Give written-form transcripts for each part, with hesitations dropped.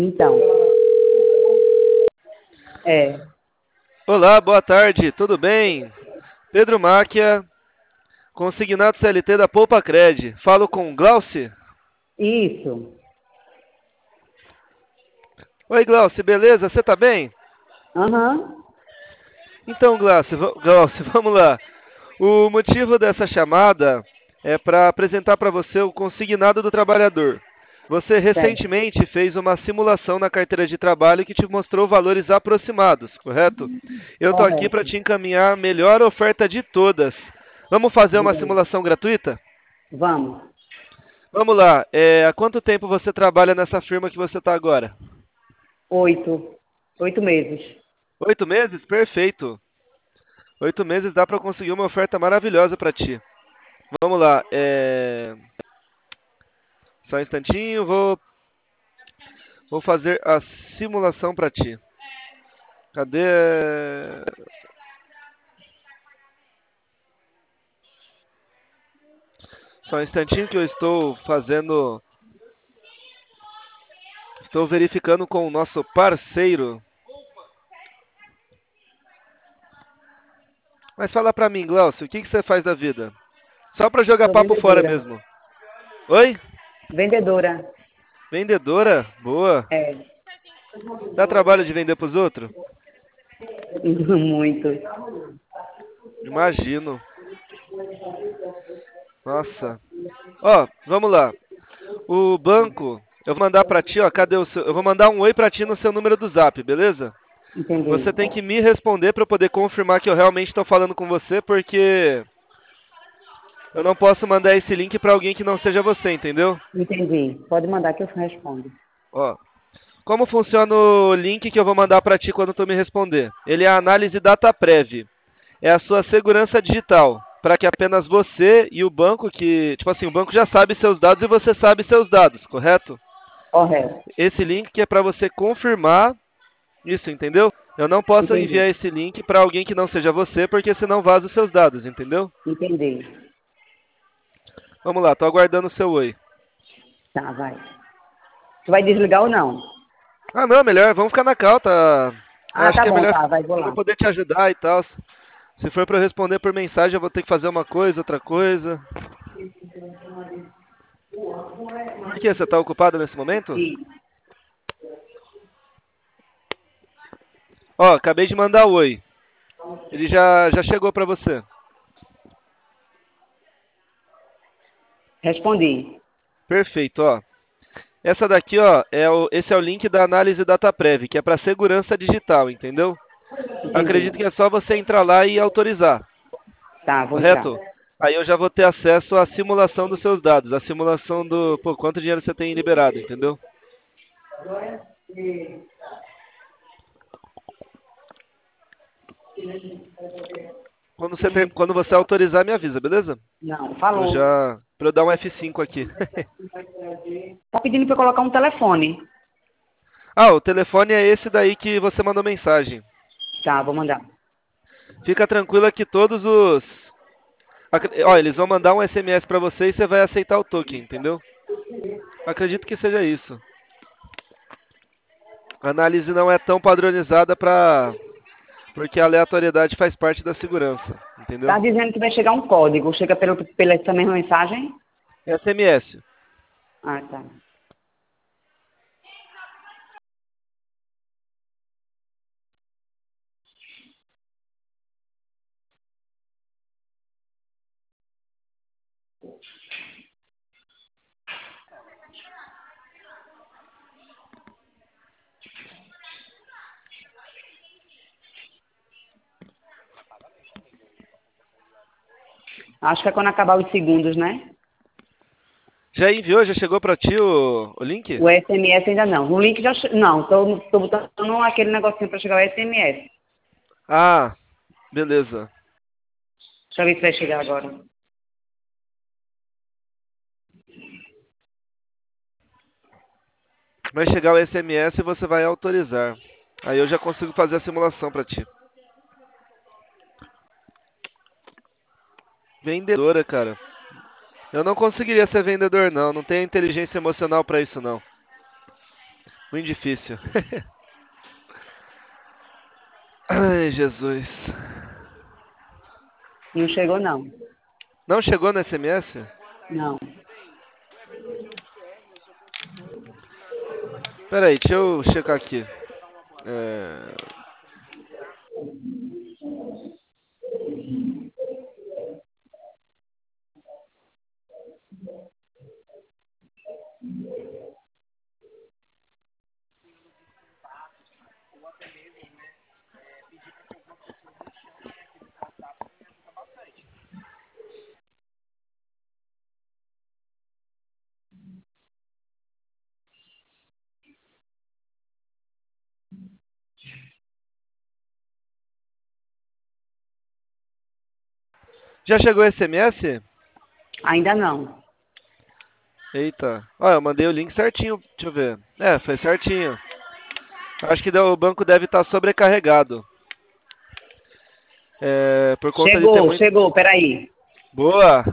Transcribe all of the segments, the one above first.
Então, é, Olá, boa tarde, tudo bem? Pedro Máquia, consignado CLT da Poupa Cred. Falo com Glauci? isso. Oi, Glauci, beleza? Você tá bem? Aham, Então, Glauci, vamos lá. O motivo dessa chamada é para apresentar para você o consignado do trabalhador. Você certo. recentemente fez uma simulação na carteira de trabalho que te mostrou valores aproximados, correto? Eu estou aqui para Correto. te encaminhar a melhor oferta de todas. Vamos fazer uma Diga aí. simulação gratuita? Vamos. Vamos lá. Há quanto tempo você trabalha nessa firma que você está agora? 8. 8 meses. 8 meses? Perfeito. 8 meses dá para conseguir uma oferta maravilhosa para ti. Vamos lá. Só um instantinho, vou fazer a simulação para ti. Cadê? Só um instantinho que eu estou fazendo. Estou verificando com o nosso parceiro. Mas fala para mim, Glaucio, o que você faz da vida? Só para jogar Sou papo fora vendedora. mesmo. Oi? Vendedora. Vendedora? Boa. É, Dá trabalho de vender pros outros? muito. Imagino. Nossa. Ó, vamos lá. O banco, eu vou mandar pra ti, ó, cadê o seu? Eu vou mandar um oi pra ti no seu número do Zap, beleza? Entendi. Você tem que me responder pra eu poder confirmar que eu realmente estou falando com você, porque eu não posso mandar esse link pra alguém que não seja você, entendeu? Entendi. Pode mandar que eu respondo. Ó, como funciona o link que eu vou mandar pra ti quando tu me responder? Ele é a análise DataPrev. É a sua segurança digital, para que apenas você e o banco que, tipo assim, o banco já sabe seus dados e você sabe seus dados, correto? Correto. Esse link que é para você confirmar isso, entendeu? Eu não posso Entendi. enviar esse link para alguém que não seja você, porque senão vaza os seus dados, entendeu? Entendi. Vamos lá, tô aguardando o seu oi. Tá, vai. Tu vai desligar ou não? Ah, não, melhor, vamos ficar na cal, tá? Ah, Acho tá que é bom, melhor tá, vai, vou para eu lá. poder te ajudar e tal. Se for para eu responder por mensagem, eu vou ter que fazer uma coisa, outra coisa. Por que você tá ocupado nesse momento? Sim. Ó, acabei de mandar o oi. Ele já chegou para você. Respondi. Perfeito, ó. Essa daqui, ó, esse é o link da análise DataPrev, que é para segurança digital, entendeu? Entendi. Acredito que é só você entrar lá e autorizar, Tá, vou entrar. correto? Aí eu já vou ter acesso à simulação dos seus dados, a simulação do, pô, quanto dinheiro você tem liberado, entendeu? Quando você autorizar, me avisa, beleza? Não, Eu falou. já, para eu dar um F5 aqui. Tá pedindo pra eu colocar um telefone. Ah, o telefone é esse daí que você mandou mensagem. Tá, vou mandar. Fica tranquila que todos os Ó, eles vão mandar um SMS para você e você vai aceitar o token, entendeu? Acredito que seja isso. A análise não é tão padronizada para porque a aleatoriedade faz parte da segurança, entendeu? Tá dizendo que vai chegar um código. Chega pela essa mesma mensagem? SMS. Ah, tá. Acho que é quando acabar os segundos, né? Já enviou? Já chegou para ti o link? O SMS ainda não. O link já... Não, tô botando aquele negocinho para chegar o SMS. Ah, beleza. Deixa eu ver se vai chegar agora. Vai chegar o SMS e você vai autorizar. Aí eu já consigo fazer a simulação para ti. Vendedora, cara. Eu não conseguiria ser vendedor, não. Não tenho inteligência emocional para isso, não. Muito difícil. Ai, Jesus. Não chegou, não. Não chegou no SMS? Não. Pera aí, deixa eu checar aqui. É, Já chegou o SMS? Ainda não. Eita. Ó, eu mandei o link certinho. Deixa eu ver. É, foi certinho. Acho que o banco deve estar sobrecarregado. É, por conta de ter Chegou, muito. chegou, peraí. Boa!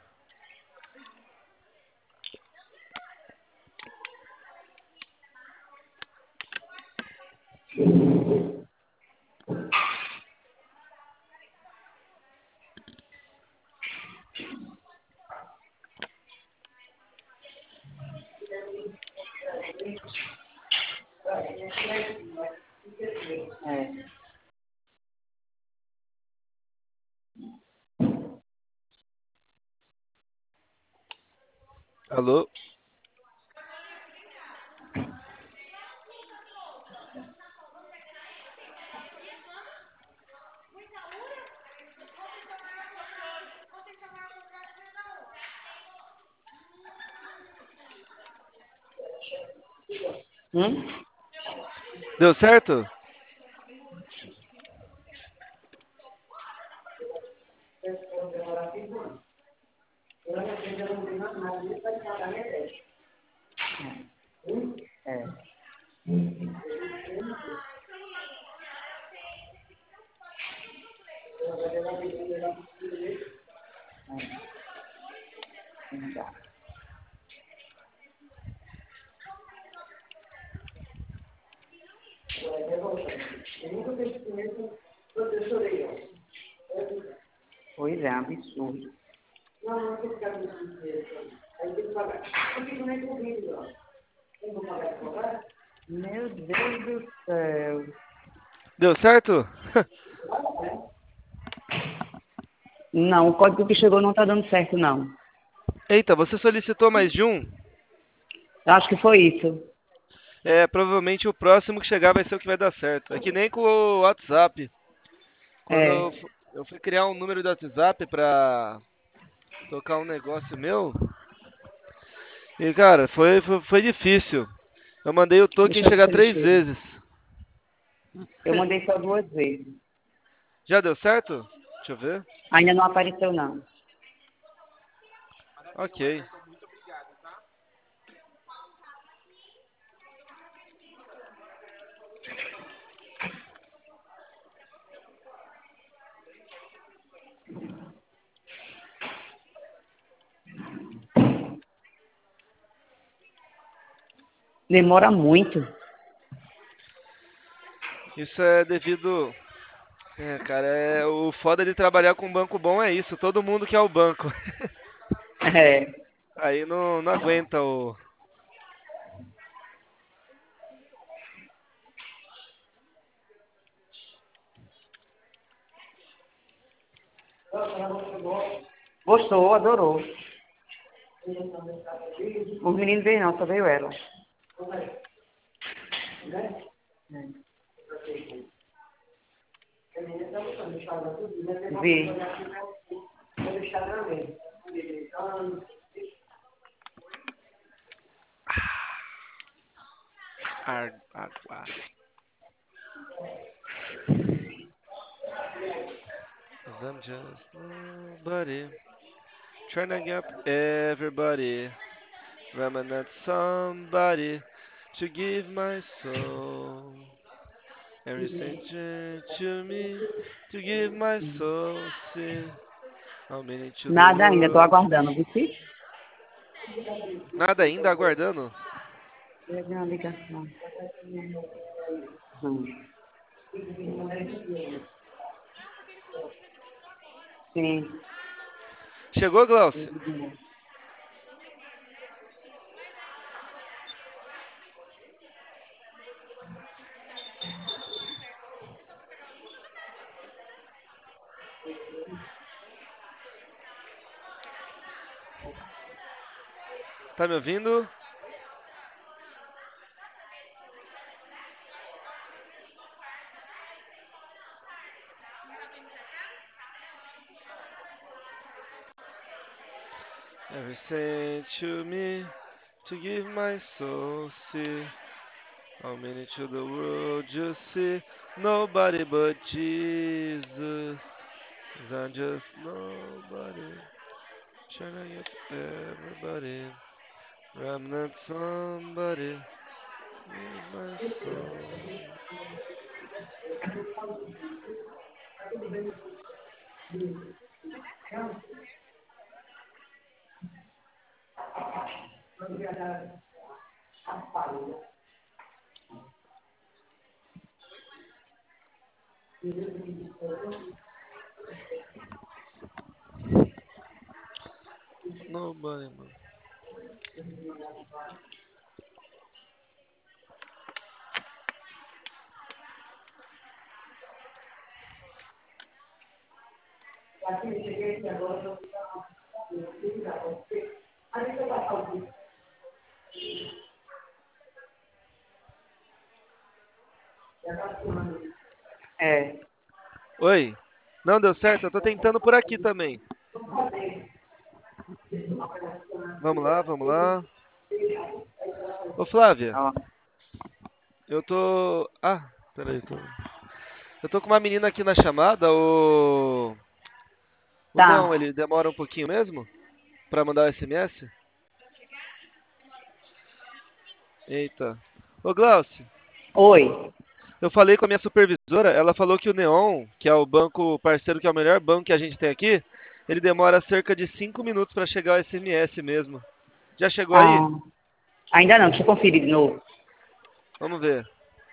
É. Alô? Hum? Deu certo? É. Pois é, absurdo. Meu Deus do céu. Deu certo? Não, o código que chegou não tá dando certo, não. Eita, você solicitou mais de um? Eu acho que foi isso. É, provavelmente o próximo que chegar vai ser o que vai dar certo. É que nem com o WhatsApp. Quando É. eu fui criar um número do WhatsApp pra tocar um negócio meu, e cara, foi difícil. Eu mandei o token Deixa eu ver chegar se ele 3 chega. vezes. Eu mandei só 2 vezes. Já deu certo? Deixa eu ver. Ainda não apareceu, não. Ok. Demora muito. Isso é devido. É, cara, o foda de trabalhar com um banco bom é isso. Todo mundo quer o banco. É. Aí não aguenta o. Gostou, adorou. Os meninos veio não, só veio ela. Vi. Água. 'Cause I'm just nobody. Trying to get everybody. I'm not somebody to give my soul. Everything to me to give my soul. See how many to the Nada ainda, tô world. aguardando, viu? Nada ainda aguardando? Peguei uma ligação. Hum. Sim. Chegou, Glaucio? Tá me ouvindo? Ever sent to me to give my soul, see how many to the world you see, nobody but Jesus, 'cause I'm just nobody, trying to get everybody, I'm not somebody, give my soul. Nobody, man. É. Oi? Não deu certo? Eu tô tentando por aqui também. Vamos lá, vamos lá. Ô Flávia, Ó. eu tô. Ah, peraí. Eu tô com uma menina aqui na chamada, o Neon, Tá. ele demora um pouquinho mesmo? Pra mandar o SMS? Eita. Ô Glaucio, Oi. eu falei com a minha supervisora, ela falou que o Neon, que é o banco parceiro, que é o melhor banco que a gente tem aqui, ele demora cerca de 5 minutos pra chegar o SMS mesmo. Já chegou aí? Ah, ainda não, deixa eu conferir de novo. Vamos ver.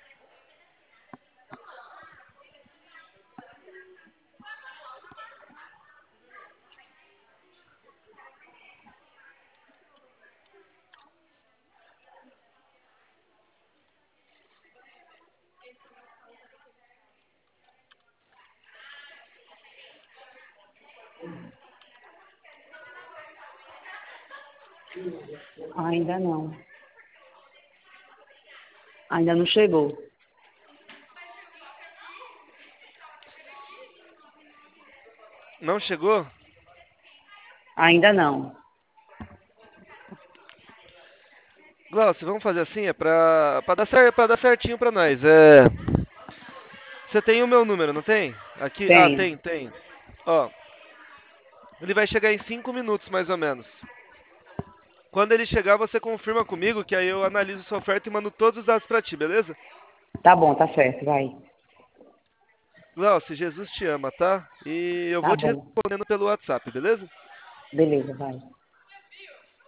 Ainda não. Ainda não chegou. Não chegou? Ainda não. Glaucio, vamos fazer assim, é pra dar certinho pra nós. É, você tem o meu número, não tem? Aqui, ah, Tenho. tem. Ó, ele vai chegar em 5 minutos mais ou menos. Quando ele chegar, você confirma comigo que aí eu analiso sua oferta e mando todos os dados pra ti, beleza? Tá bom, tá certo, vai. Glaucio, Jesus te ama, tá? E eu Tá vou te bom. respondendo pelo WhatsApp, beleza? Beleza, vai.